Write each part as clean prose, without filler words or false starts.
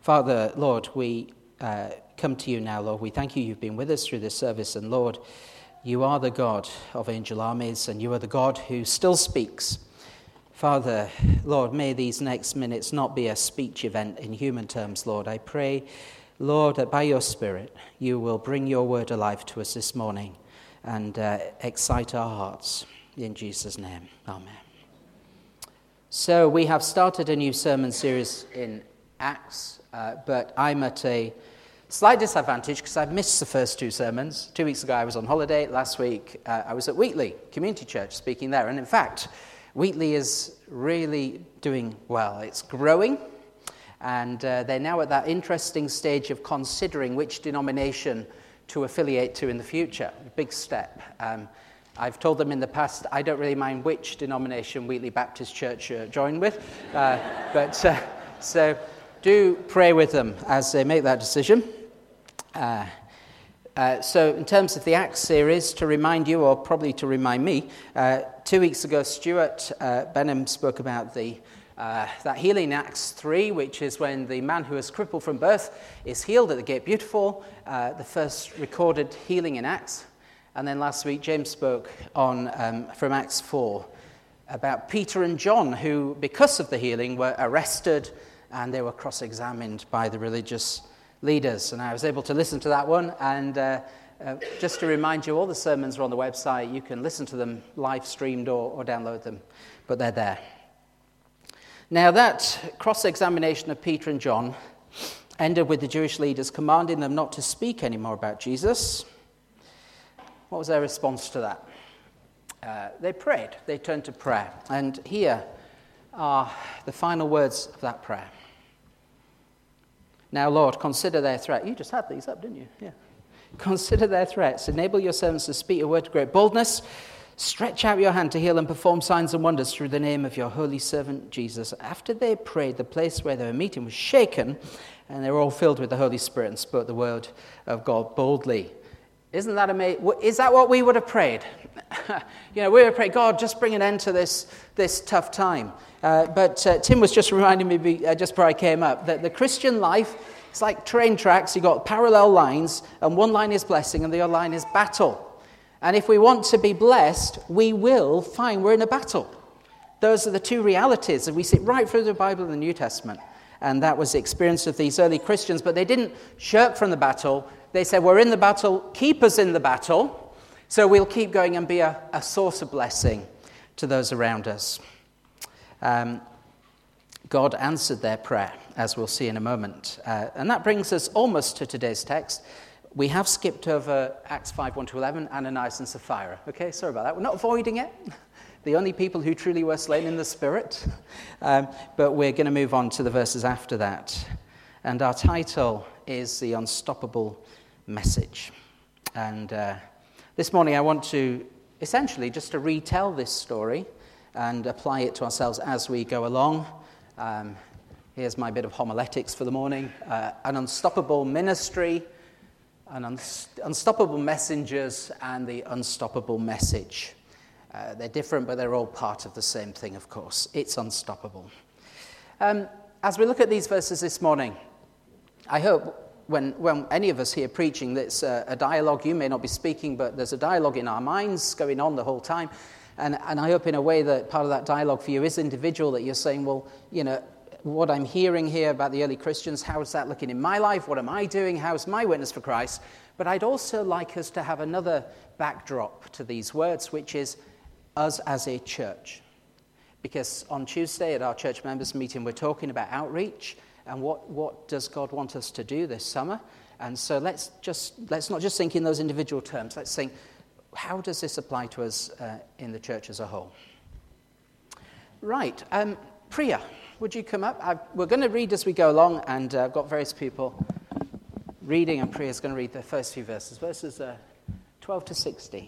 Father, Lord, we come to you now, Lord. We thank you you've been with us through this service. And Lord, you are the God of angel armies, and you are the God who still speaks. Father, Lord, may these next minutes not be a speech event in human terms, Lord. I pray, Lord, that by your Spirit you will bring your word alive to us this morning and excite our hearts. In Jesus' name, amen. So we have started a new sermon series in Acts, but I'm at a slight disadvantage because I've missed the first two sermons. 2 weeks ago I was on holiday. Last week I was at Wheatley Community Church speaking there. And in fact, Wheatley is really doing well. It's growing, and they're now at that interesting stage of considering which denomination to affiliate to in the future. A big step. I've told them in the past I don't really mind which denomination Wheatley Baptist Church join with, so do pray with them as they make that decision. So in terms of the Acts series, to remind you, or probably to remind me, 2 weeks ago Stuart Benham spoke about that healing in Acts 3, which is when the man who was crippled from birth is healed at the Gate Beautiful, the first recorded healing in Acts. And then last week James spoke on from Acts 4 about Peter and John, who, because of the healing, were arrested and they were cross-examined by the religious leaders. And I was able to listen to that one. And just to remind you, all the sermons are on the website. You can listen to them live streamed or download them, but they're there. Now that cross-examination of Peter and John ended with the Jewish leaders commanding them not to speak anymore about Jesus. What was their response to that? They prayed. They turned to prayer. And here are the final words of that prayer. Now, Lord, consider their threat. You just had these up, didn't you? Yeah. Consider their threats. Enable your servants to speak a word with great boldness. Stretch out your hand to heal and perform signs and wonders through the name of your holy servant Jesus. After they prayed, the place where they were meeting was shaken, and they were all filled with the Holy Spirit and spoke the word of God boldly. Isn't that amazing? Is that what we would have prayed? We would have prayed, God, just bring an end to this tough time. But Tim was just reminding me just before I came up that the Christian life is like train tracks. You've got parallel lines, and one line is blessing and the other line is battle. And if we want to be blessed, we will find we're in a battle. Those are the two realities, and we see right through the Bible and the New Testament. And that was the experience of these early Christians, but they didn't shirk from the battle. They said, we're in the battle, keep us in the battle, so we'll keep going and be a source of blessing to those around us. God answered their prayer, as we'll see in a moment. And that brings us almost to today's text. We have skipped over Acts 5, 1-11, Ananias and Sapphira. Okay, sorry about that. We're not avoiding it. The only people who truly were slain in the Spirit. But we're going to move on to the verses after that. And our title is The Unstoppable Message. And this morning I want to essentially just to retell this story and apply it to ourselves as we go along. Here's my bit of homiletics for the morning. An unstoppable ministry, unstoppable messengers, and the unstoppable message. They're different, but they're all part of the same thing, of course. It's unstoppable. As we look at these verses this morning, I hope when any of us here preaching, that's a dialogue. You may not be speaking, but there's a dialogue in our minds going on the whole time. And I hope in a way that part of that dialogue for you is individual, that you're saying, well, what I'm hearing here about the early Christians, how is that looking in my life? What am I doing? How's my witness for Christ? But I'd also like us to have another backdrop to these words, which is us as a church. Because on Tuesday at our church members meeting, we're talking about outreach and what does God want us to do this summer. And so let's not just think in those individual terms. Let's think, how does this apply to us in the church as a whole? Right. Priya, would you come up? We're going to read as we go along, and I've got various people reading, and Priya's going to read the first few verses 12 to 16.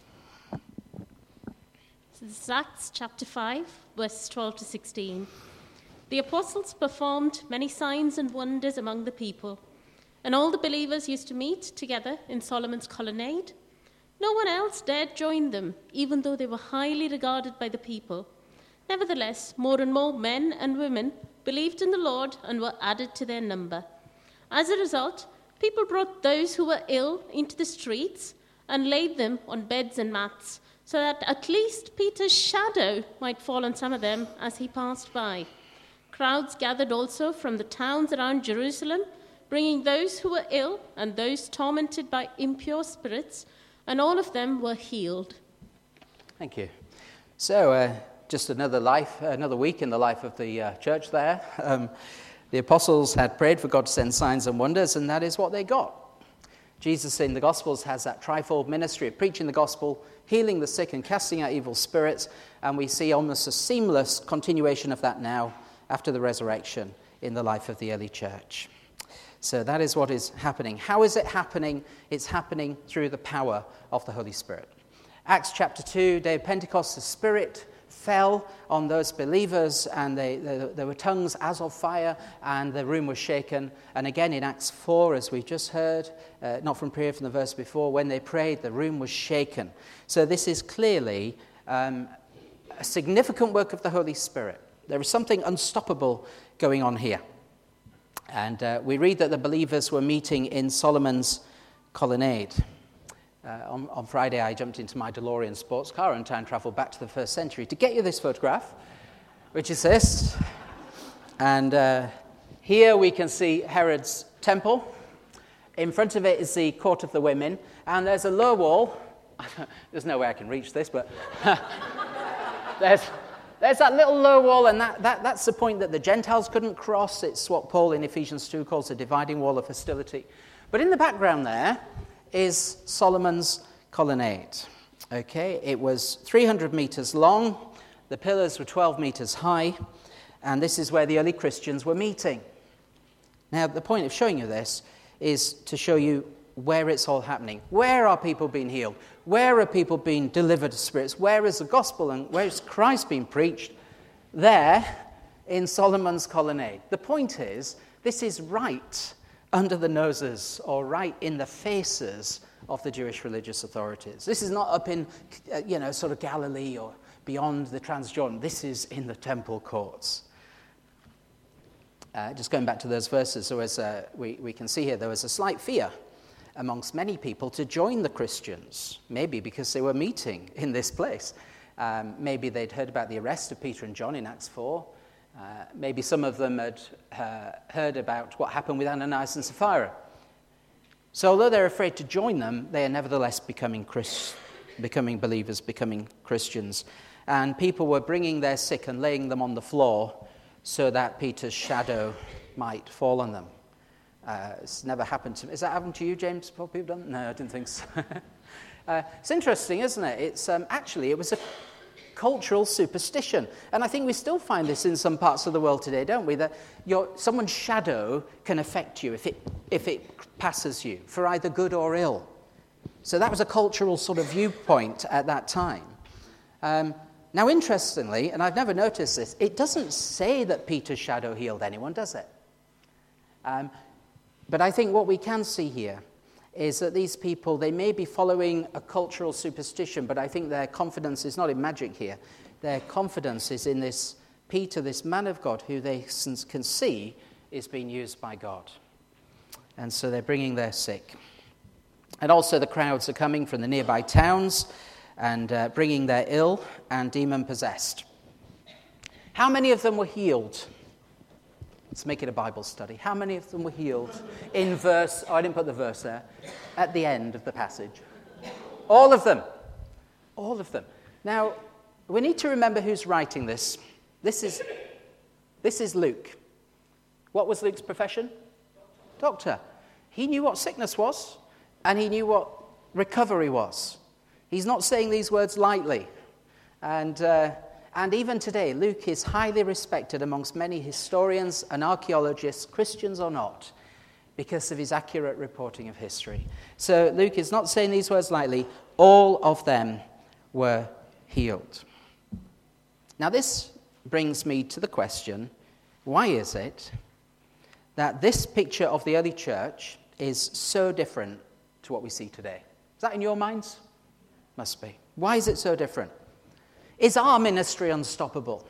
This is Acts chapter 5, verses 12 to 16. The apostles performed many signs and wonders among the people, and all the believers used to meet together in Solomon's colonnade. No one else dared join them, even though they were highly regarded by the people. Nevertheless, more and more men and women believed in the Lord and were added to their number. As a result, people brought those who were ill into the streets and laid them on beds and mats, so that at least Peter's shadow might fall on some of them as he passed by. Crowds gathered also from the towns around Jerusalem, bringing those who were ill and those tormented by impure spirits, and all of them were healed. Thank you. So, just another week in the life of the church there. The apostles had prayed for God to send signs and wonders, and that is what they got. Jesus in the Gospels has that trifold ministry of preaching the gospel, healing the sick, and casting out evil spirits, and we see almost a seamless continuation of that now after the resurrection in the life of the early church. So that is what is happening. How is it happening? It's happening through the power of the Holy Spirit. Acts chapter 2, day of Pentecost, the Spirit fell on those believers, and there were tongues as of fire, and the room was shaken. And again in Acts 4, as we just heard, not from prayer, from the verse before, when they prayed, the room was shaken. So this is clearly a significant work of the Holy Spirit. There is something unstoppable going on here. And we read that the believers were meeting in Solomon's colonnade. On Friday, I jumped into my DeLorean sports car and time traveled back to the 1st century to get you this photograph, which is this. And here we can see Herod's temple. In front of it is the court of the women, and there's a low wall. There's no way I can reach this, but there's that little low wall, and that's the point that the Gentiles couldn't cross. It's what Paul in Ephesians 2 calls the dividing wall of hostility. But in the background there is Solomon's colonnade. Okay, it was 300 meters long, the pillars were 12 meters high, and this is where the early Christians were meeting. Now, the point of showing you this is to show you where it's all happening. Where are people being healed? Where are people being delivered of spirits? Where is the gospel and where is Christ being preached? There, in Solomon's colonnade. The point is, this is right under the noses or right in the faces of the Jewish religious authorities. This is not up in, sort of Galilee or beyond the Transjordan. This is in the temple courts. Just going back to those verses, so as we can see here, there was a slight fear amongst many people to join the Christians, maybe because they were meeting in this place. Maybe they'd heard about the arrest of Peter and John in Acts 4. Maybe some of them had heard about what happened with Ananias and Sapphira. So although they're afraid to join them, they are nevertheless becoming believers, becoming Christians. And people were bringing their sick and laying them on the floor so that Peter's shadow might fall on them. It's never happened to me. Has that happened to you, James? What people done? No, I didn't think so. It's interesting, isn't it? It's it was a cultural superstition. And I think we still find this in some parts of the world today, don't we? That someone's shadow can affect you if it passes you, for either good or ill. So that was a cultural sort of viewpoint at that time. Now, interestingly, and I've never noticed this, it doesn't say that Peter's shadow healed anyone, does it? But I think what we can see here is that these people, they may be following a cultural superstition, but I think their confidence is not in magic here. Their confidence is in this Peter, this man of God, who they can see is being used by God. And so they're bringing their sick. And also the crowds are coming from the nearby towns and bringing their ill and demon-possessed. How many of them were healed? Let's make it a Bible study. How many of them were healed in verse, I didn't put the verse there, at the end of the passage? All of them. All of them. Now, we need to remember who's writing this. This is Luke. What was Luke's profession? Doctor. He knew what sickness was, and he knew what recovery was. He's not saying these words lightly. And even today, Luke is highly respected amongst many historians and archaeologists, Christians or not, because of his accurate reporting of history. So Luke is not saying these words lightly. All of them were healed. Now this brings me to the question, why is it that this picture of the early church is so different to what we see today? Is that in your minds? Must be. Why is it so different? Is our ministry unstoppable?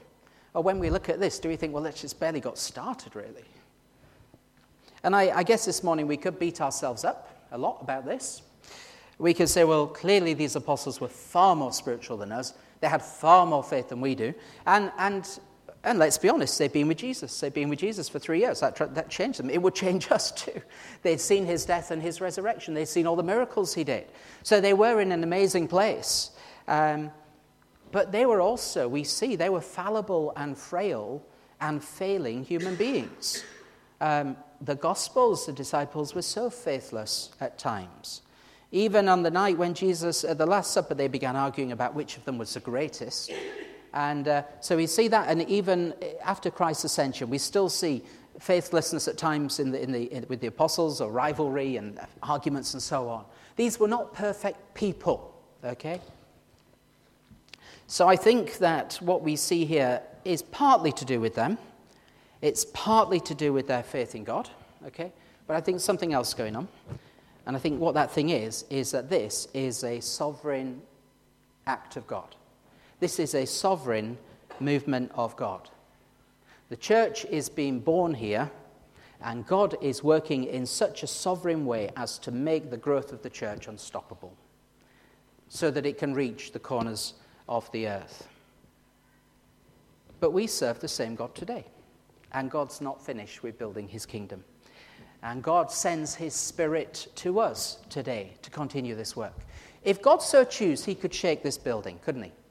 Or when we look at this, do we think, well, it's just barely got started, really? And I guess this morning we could beat ourselves up a lot about this. We could say, well, clearly these apostles were far more spiritual than us. They had far more faith than we do. And let's be honest, they've been with Jesus. They've been with Jesus for 3 years. That changed them. It would change us too. They'd seen his death and his resurrection. They'd seen all the miracles he did. So they were in an amazing place. But they were also, we see, they were fallible and frail and failing human beings. The Gospels, the disciples were so faithless at times. Even on the night when Jesus, at the Last Supper, they began arguing about which of them was the greatest. And so we see that, and even after Christ's ascension, we still see faithlessness at times with the apostles, or rivalry and arguments and so on. These were not perfect people, okay? So I think that what we see here is partly to do with them. It's partly to do with their faith in God, okay? But I think something else going on. And I think what that thing is that this is a sovereign act of God. This is a sovereign movement of God. The church is being born here, and God is working in such a sovereign way as to make the growth of the church unstoppable, so that it can reach the corners of the earth. But we serve the same God today, and God's not finished with building his kingdom. And God sends his Spirit to us today to continue this work. If God so choose, he could shake this building, couldn't he?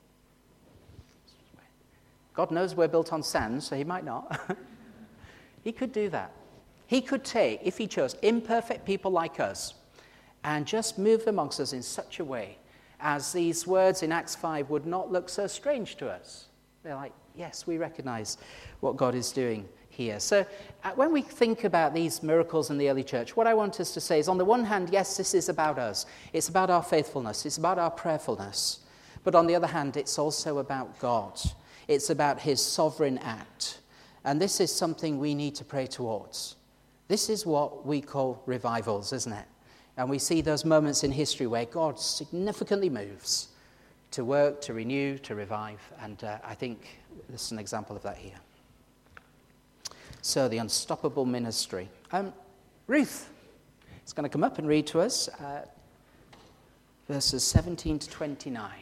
God knows we're built on sand, so he might not. He could do that. He could take, if he chose, imperfect people like us and just move amongst us in such a way as these words in Acts 5 would not look so strange to us. They're like, yes, we recognize what God is doing here. So when we think about these miracles in the early church, what I want us to say is, on the one hand, yes, this is about us. It's about our faithfulness. It's about our prayerfulness. But on the other hand, it's also about God. It's about his sovereign act. And this is something we need to pray towards. This is what we call revivals, isn't it? And we see those moments in history where God significantly moves to work, to renew, to revive. And I think this is an example of that here. So the unstoppable ministry. Ruth is going to come up and read to us verses 17 to 29.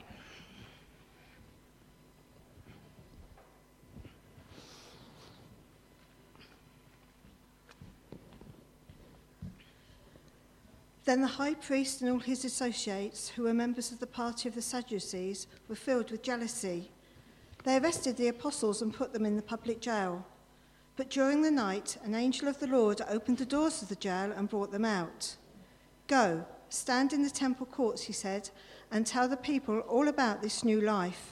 Then the high priest and all his associates, who were members of the party of the Sadducees, were filled with jealousy. They arrested the apostles and put them in the public jail. But during the night, an angel of the Lord opened the doors of the jail and brought them out. "Go, stand in the temple courts," he said, "and tell the people all about this new life."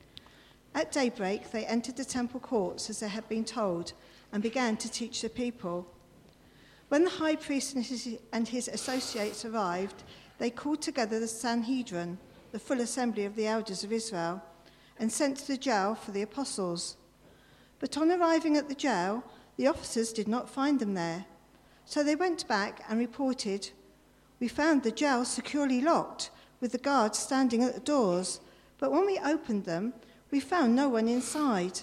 At daybreak, they entered the temple courts as they had been told and began to teach the people. When the high priest and his associates arrived, they called together the Sanhedrin, the full assembly of the elders of Israel, and sent to the jail for the apostles. But on arriving at the jail, the officers did not find them there. So they went back and reported, "We found the jail securely locked, with the guards standing at the doors, but when we opened them, we found no one inside."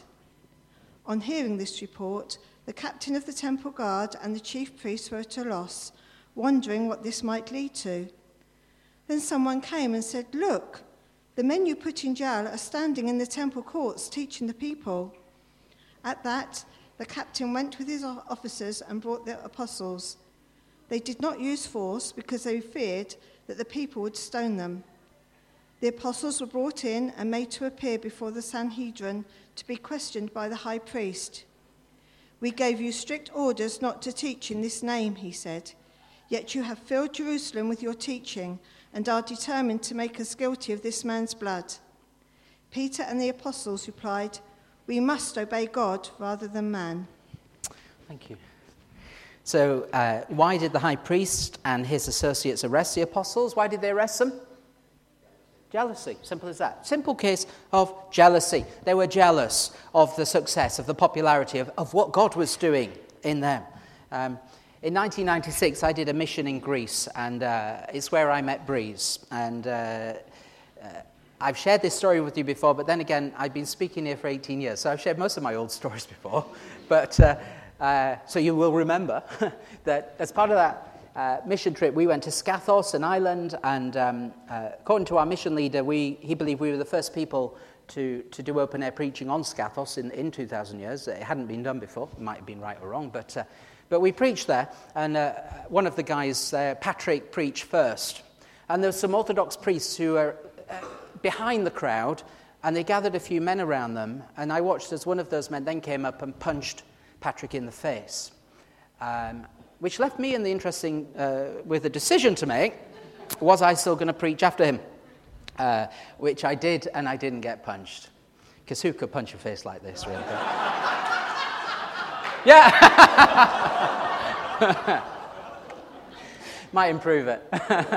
On hearing this report, the captain of the temple guard and the chief priests were at a loss, wondering what this might lead to. Then someone came and said, "Look, the men you put in jail are standing in the temple courts teaching the people." At that, the captain went with his officers and brought the apostles. They did not use force because they feared that the people would stone them. The apostles were brought in and made to appear before the Sanhedrin to be questioned by the high priest. "We gave you strict orders not to teach in this name," he said. "Yet you have filled Jerusalem with your teaching and are determined to make us guilty of this man's blood." Peter and the apostles replied, "We must obey God rather than man." Thank you. So why did the high priest and his associates arrest the apostles? Why did they arrest them? Jealousy, simple as that. Simple case of jealousy. They were jealous of the success, of the popularity of what God was doing in them. In 1996, I did a mission in Greece, and it's where I met Breeze. And I've shared this story with you before, but then again, I've been speaking here for 18 years, so I've shared most of my old stories before. But so you will remember that as part of that mission trip, we went to Scathos, an island, and according to our mission leader, he believed we were the first people to do open-air preaching on Scathos in 2,000 years. It hadn't been done before. It might have been right or wrong, but we preached there, and one of the guys there, Patrick, preached first. And there were some Orthodox priests who were behind the crowd, and they gathered a few men around them, and I watched as one of those men then came up and punched Patrick in the face, which left me in the interesting, with a decision to make. Was I still going to preach after him? Which I did, and I didn't get punched. Because who could punch a face like this, really? Yeah! Might improve it.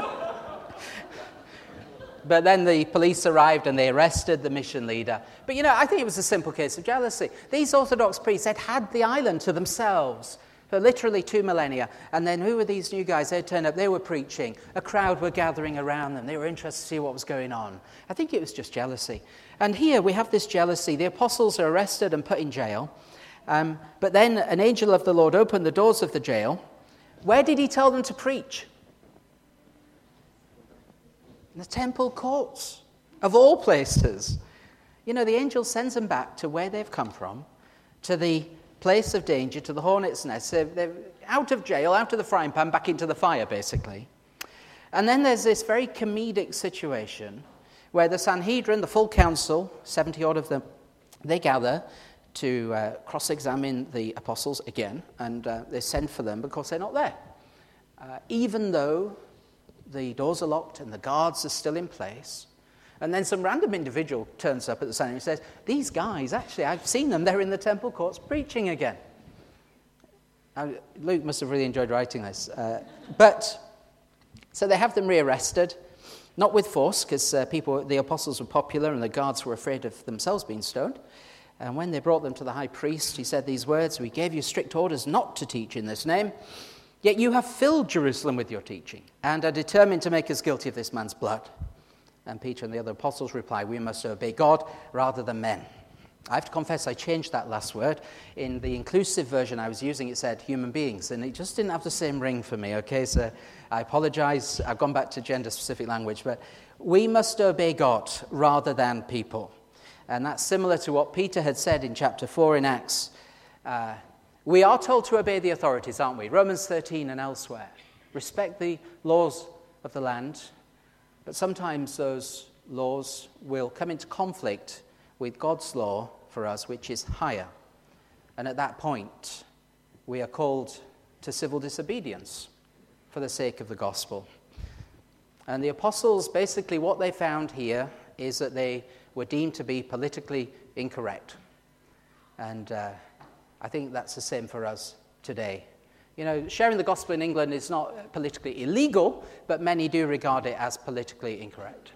But then the police arrived and they arrested the mission leader. But, I think it was a simple case of jealousy. These Orthodox priests had the island to themselves for literally 2 millennia. And then who were these new guys? They'd turned up, they were preaching. A crowd were gathering around them. They were interested to see what was going on. I think it was just jealousy. And here we have this jealousy. The apostles are arrested and put in jail. But then an angel of the Lord opened the doors of the jail. Where did he tell them to preach? In the temple courts, of all places. The angel sends them back to where they've come from, to the place of danger, to the hornet's nest. They're out of jail, out of the frying pan, back into the fire, basically. And then there's this very comedic situation where the Sanhedrin, the full council, 70-odd of them, they gather to cross-examine the apostles again, and they send for them because they're not there. Even though the doors are locked and the guards are still in place. And then some random individual turns up at the Sanhedrin and says, these guys, actually, I've seen them. They're in the temple courts preaching again. Now, Luke must have really enjoyed writing this. So they have them rearrested, not with force, because the apostles were popular and the guards were afraid of themselves being stoned. And when they brought them to the high priest, he said these words, we gave you strict orders not to teach in this name. Yet you have filled Jerusalem with your teaching and are determined to make us guilty of this man's blood. And Peter and the other apostles reply, we must obey God rather than men. I have to confess I changed that last word. In the inclusive version I was using, it said human beings, and it just didn't have the same ring for me, okay? So I apologize. I've gone back to gender-specific language, but we must obey God rather than people. And that's similar to what Peter had said in chapter 4 in Acts. We are told to obey the authorities, aren't we? Romans 13 and elsewhere. Respect the laws of the land, but sometimes those laws will come into conflict with God's law for us, which is higher. And at that point, we are called to civil disobedience for the sake of the gospel. And the apostles, basically what they found here is that they were deemed to be politically incorrect. And I think that's the same for us today. Sharing the gospel in England is not politically illegal, but many do regard it as politically incorrect.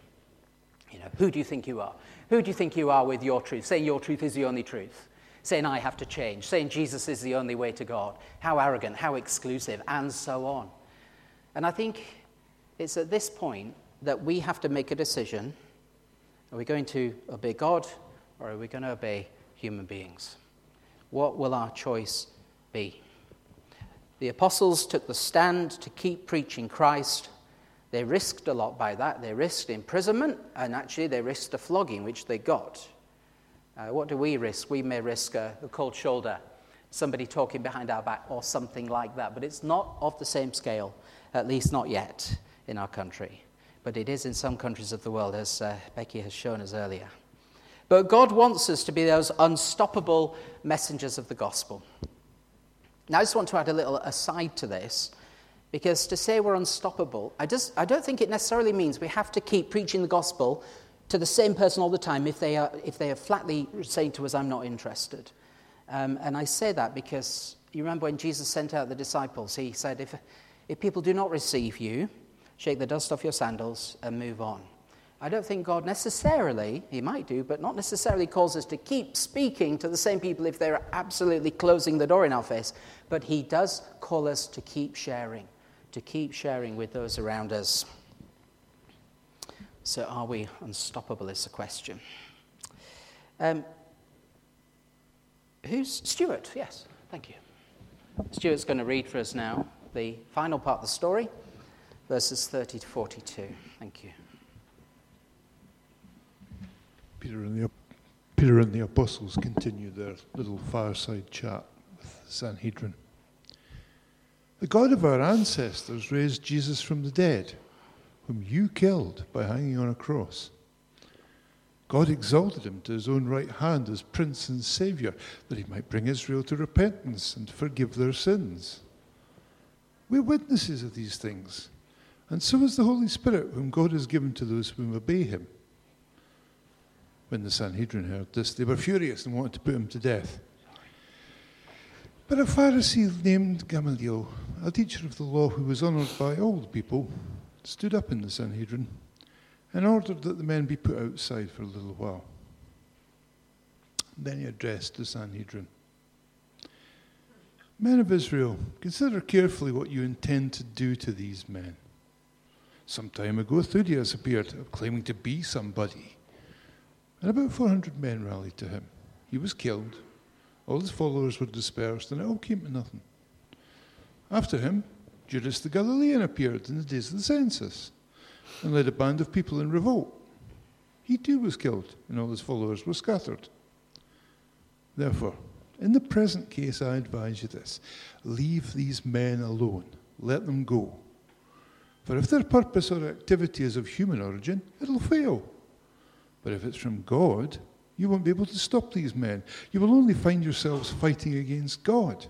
Who do you think you are? Who do you think you are with your truth? Saying your truth is the only truth. Saying I have to change. Saying Jesus is the only way to God. How arrogant, how exclusive, and so on. And I think it's at this point that we have to make a decision. Are we going to obey God, or are we going to obey human beings? What will our choice be? The apostles took the stand to keep preaching Christ. They risked a lot by that. They risked imprisonment, and actually they risked a flogging, which they got. What do we risk? We may risk a cold shoulder, somebody talking behind our back, or something like that. But it's not of the same scale, at least not yet in our country. But it is in some countries of the world, as Becky has shown us earlier. But God wants us to be those unstoppable messengers of the gospel. Now, I just want to add a little aside to this, because to say we're unstoppable, I don't think it necessarily means we have to keep preaching the gospel to the same person all the time if they are flatly saying to us, I'm not interested. And I say that because you remember when Jesus sent out the disciples, he said, if people do not receive you, shake the dust off your sandals and move on. I don't think God necessarily, he might do, but not necessarily calls us to keep speaking to the same people if they're absolutely closing the door in our face. But he does call us to keep sharing with those around us. So are we unstoppable is the question. Who's Stuart? Yes, thank you. Stuart's going to read for us now the final part of the story, verses 30 to 42. Thank you. Peter and the apostles continue their little fireside chat with the Sanhedrin. The God of our ancestors raised Jesus from the dead, whom you killed by hanging on a cross. God exalted him to his own right hand as Prince and Saviour, that he might bring Israel to repentance and forgive their sins. We're witnesses of these things, and so is the Holy Spirit, whom God has given to those whom obey him. When the Sanhedrin heard this, they were furious and wanted to put him to death. But a Pharisee named Gamaliel, a teacher of the law who was honoured by all the people, stood up in the Sanhedrin and ordered that the men be put outside for a little while. Then he addressed the Sanhedrin. Men of Israel, consider carefully what you intend to do to these men. Some time ago, Theudas appeared, claiming to be somebody, and about 400 men rallied to him. He was killed, all his followers were dispersed, and it all came to nothing. After him, Judas the Galilean appeared in the days of the census and led a band of people in revolt. He too was killed, and all his followers were scattered. Therefore, in the present case, I advise you this: leave these men alone. Let them go. For if their purpose or activity is of human origin, it'll fail. But if it's from God, you won't be able to stop these men. You will only find yourselves fighting against God.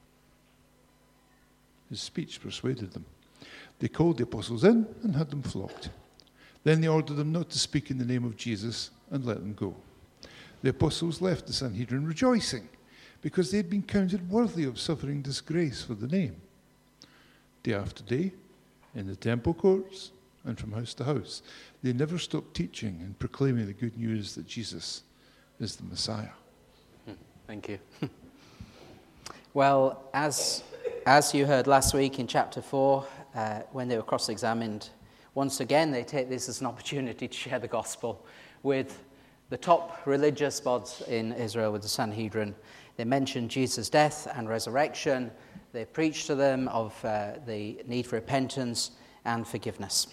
His speech persuaded them. They called the apostles in and had them flogged. Then they ordered them not to speak in the name of Jesus and let them go. The apostles left the Sanhedrin rejoicing, because they had been counted worthy of suffering disgrace for the name. Day after day, in the temple courts and from house to house, they never stopped teaching and proclaiming the good news that Jesus is the Messiah. Thank you. Well, as you heard last week in chapter 4, when they were cross-examined, once again they take this as an opportunity to share the gospel with the top religious bodies in Israel, with the Sanhedrin. They mention Jesus' death and resurrection. They preach to them of the need for repentance and forgiveness.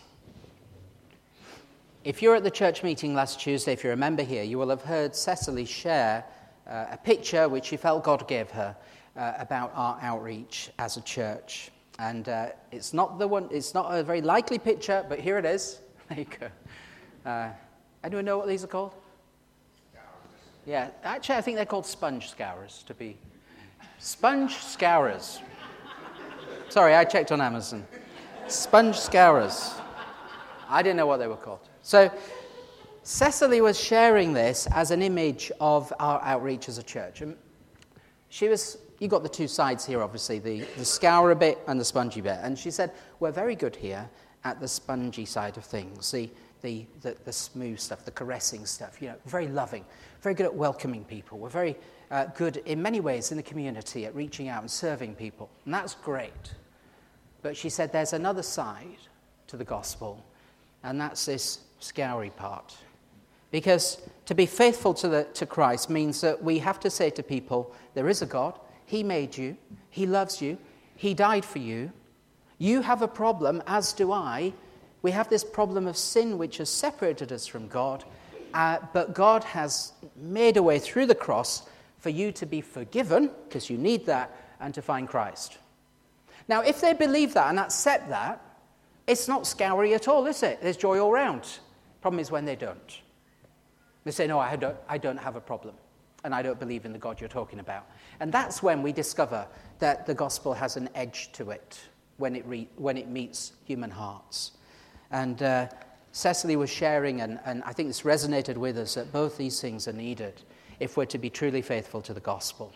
If you're at the church meeting last Tuesday, if you're a member here, you will have heard Cecily share a picture which she felt God gave her about our outreach as a church. And it's not a very likely picture, but here it is. There you go. Anyone know what these are called? Yeah, actually I think they're called sponge scourers, to be... Sponge scourers. Sorry, I checked on Amazon. Sponge scourers. I didn't know what they were called. So Cecily was sharing this as an image of our outreach as a church. And you got the two sides here, obviously, the scourer bit and the spongy bit. And she said, we're very good here at the spongy side of things, the smooth stuff, the caressing stuff, very loving, very good at welcoming people. We're very good in many ways in the community at reaching out and serving people. And that's great. But she said there's another side to the gospel, and that's this scoury part. Because to be faithful to Christ means that we have to say to people, there is a God, he made you, he loves you, he died for you. You have a problem, as do I. We have this problem of sin which has separated us from God, but God has made a way through the cross for you to be forgiven, because you need that, and to find Christ. Now, if they believe that and accept that, it's not scoury at all, is it? There's joy all round. Problem is when they don't. They say, no, I don't have a problem, and I don't believe in the God you're talking about. And that's when we discover that the gospel has an edge to it, when it meets human hearts. And Cecily was sharing, and I think this resonated with us, that both these things are needed if we're to be truly faithful to the gospel.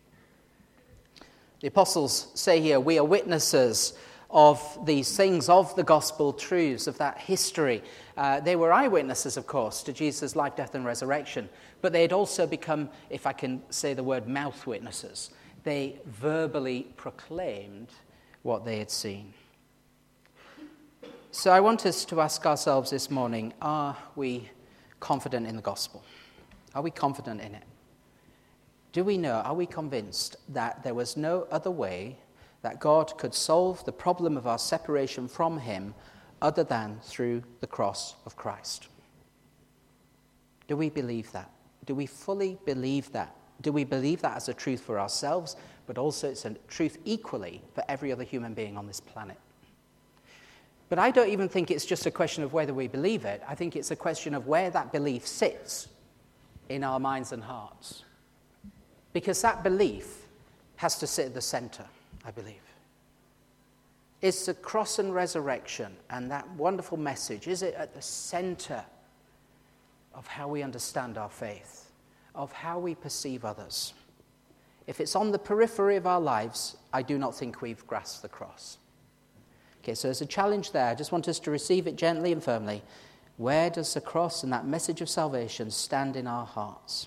The apostles say here, we are witnesses of these things, of the gospel truths, of that history. They were eyewitnesses, of course, to Jesus' life, death, and resurrection, but they had also become, if I can say the word, mouth witnesses. They verbally proclaimed what they had seen. So I want us to ask ourselves this morning, are we confident in the gospel? Are we confident in it? Do we know, are we convinced that there was no other way that God could solve the problem of our separation from him other than through the cross of Christ? Do we believe that? Do we fully believe that? Do we believe that as a truth for ourselves, but also it's a truth equally for every other human being on this planet? But I don't even think it's just a question of whether we believe it. I think it's a question of where that belief sits in our minds and hearts. Because that belief has to sit at the center, I believe. Is the cross and resurrection and that wonderful message, is it at the center of how we understand our faith, of how we perceive others? If it's on the periphery of our lives, I do not think we've grasped the cross. Okay, so there's a challenge there. I just want us to receive it gently and firmly. Where does the cross and that message of salvation stand in our hearts?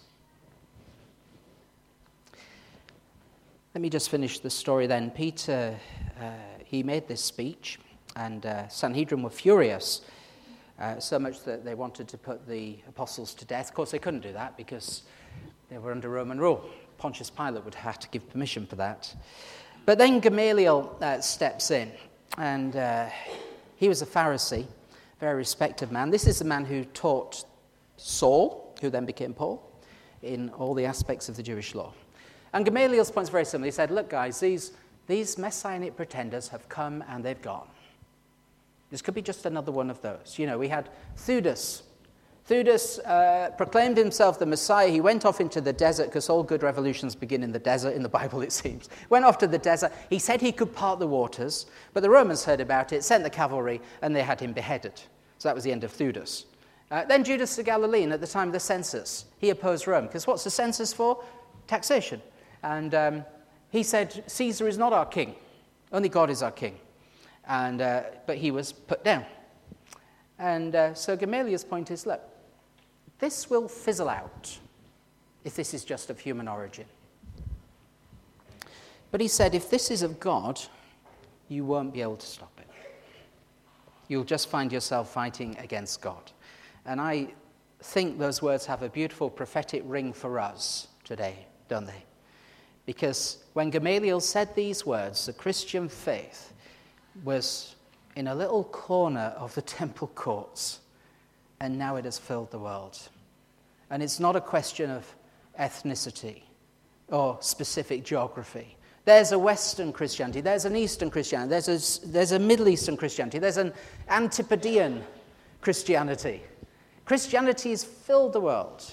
Let me just finish the story then. Peter, he made this speech, and Sanhedrin were furious, so much that they wanted to put the apostles to death. Of course, they couldn't do that because they were under Roman rule. Pontius Pilate would have to give permission for that. But then Gamaliel steps in, and he was a Pharisee, very respected man. This is the man who taught Saul, who then became Paul, in all the aspects of the Jewish law. And Gamaliel's point is very similar. He said, look, guys, these messianic pretenders have come and they've gone. This could be just another one of those. You know, we had Theudas. Theudas proclaimed himself the Messiah. He went off into the desert, because all good revolutions begin in the desert, in the Bible it seems. Went off to the desert. He said he could part the waters, but the Romans heard about it, sent the cavalry, and they had him beheaded. So that was the end of Theudas. Then Judas the Galilean, at the time of the census, he opposed Rome, because what's the census for? Taxation. And he said, Caesar is not our king. Only God is our king. And but he was put down. And so Gamaliel's point is, look, this will fizzle out if this is just of human origin. But he said, if this is of God, you won't be able to stop it. You'll just find yourself fighting against God. And I think those words have a beautiful prophetic ring for us today, don't they? Because when Gamaliel said these words, the Christian faith was in a little corner of the temple courts, and now it has filled the world. And it's not a question of ethnicity or specific geography. There's a Western Christianity, there's an Eastern Christianity, there's a Middle Eastern Christianity, there's an Antipodean Christianity. Christianity has filled the world.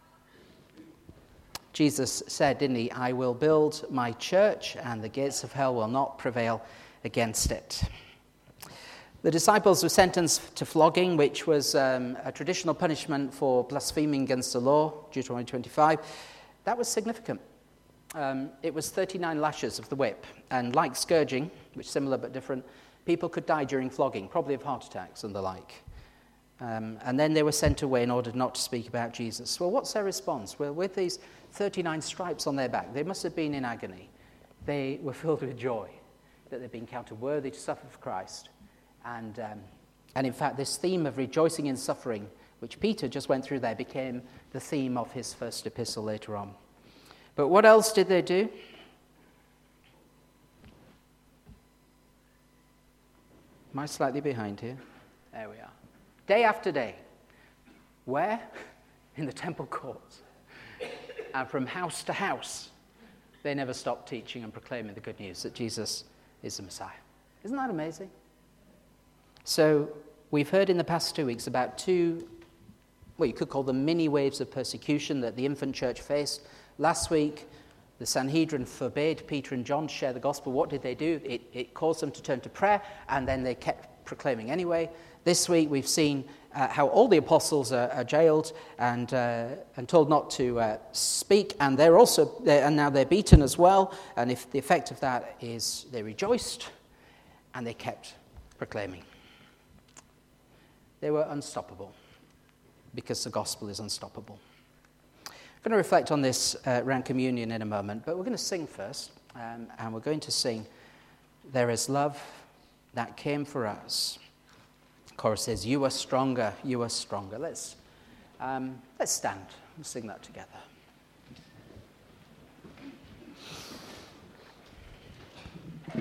Jesus said, didn't he, I will build my church and the gates of hell will not prevail against it. The disciples were sentenced to flogging, which was a traditional punishment for blaspheming against the law, Deuteronomy 25. That was significant. It was 39 lashes of the whip. And like scourging, which is similar but different, people could die during flogging, probably of heart attacks and the like. And then they were sent away in order not to speak about Jesus. Well, what's their response? Well, with these 39 stripes on their back, they must have been in agony. They were filled with joy that they'd been counted worthy to suffer for Christ. And in fact, this theme of rejoicing in suffering, which Peter just went through there, became the theme of his first epistle later on. But what else did they do? Am I slightly behind here? There we are. Day after day. Where? In the temple courts. And from house to house, they never stopped teaching and proclaiming the good news that Jesus is the Messiah. Isn't that amazing? So we've heard in the past 2 weeks about two, well, you could call them mini waves of persecution that the infant church faced. Last week, the Sanhedrin forbade Peter and John to share the gospel. What did they do? It caused them to turn to prayer, and then they kept proclaiming anyway. This week, we've seen how all the apostles are jailed and told not to speak, and now they're beaten as well. And if the effect of that is they rejoiced and they kept proclaiming. They were unstoppable because the gospel is unstoppable. I'm going to reflect on this around communion in a moment, but we're going to sing first, and we're going to sing, There is Love That Came for Us. chorus says, "You are stronger, you are stronger." Let's stand and sing that together.